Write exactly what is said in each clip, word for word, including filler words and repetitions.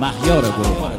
مهیار گروه.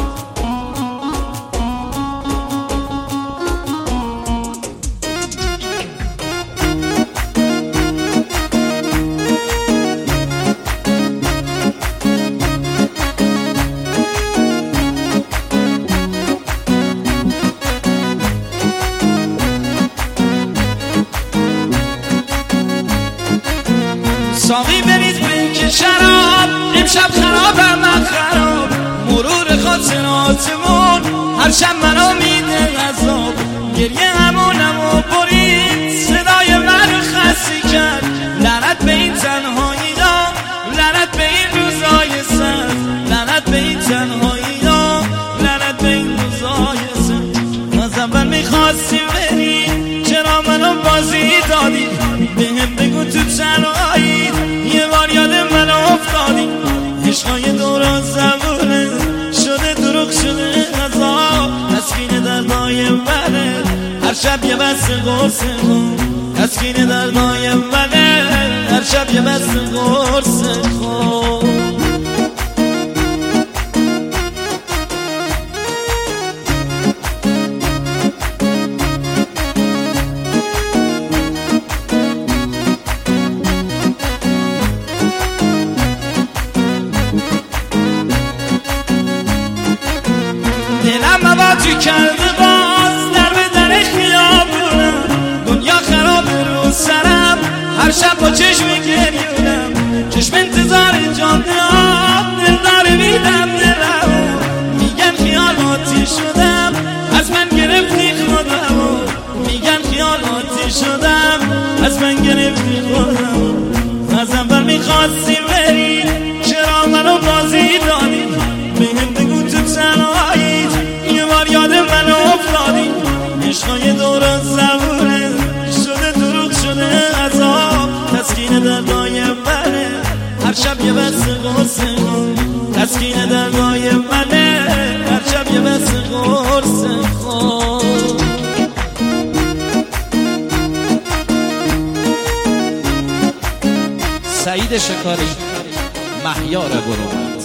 ساقی برید بینک شراب امشب خرابم من خراب، مرور خاطراتمون هر شب منو میده عذاب، گریه همونم و برید صدای من خسته کرد، لعنت به این تنهایی ها، لعنت به این روزای سر، لعنت به این تنهایی ها، لعنت به این روزای سر. از اول میخواستی بری چرا منو بازی دادی، بهم بگو تو تنهایی یه بار یاد منو افتادی، عشقای دوران زبونه شده دروغ شده غذا، تسکین دردای منه هر شب یه بسته قرص خون، تسکین دردای منه هر شب یه بسته قرص خون. دلم مواجی کرده باز در به در خیابونم، دنیا خراب رو سرم هر شب با چشم گریونم، چشم انتظار جاده آب دل داره میدم دلم، میگن خیالاتی شدم از من گرفتی خودم، میگن خیالاتی شدم از من گرفتی خودم. از اول میخواستی بری چرا منو بازی دادی، بهم بگو تو تنهایی یه بار یاد منو افتادی، عشقای دوران زبونه شده دروغ شده عذاب، تسکین دردای منه هر شب یه بسته قرص خون، تسکین دردای منه هر شب یه بسته قرص خون. سعید شکاری، مهیار گروه.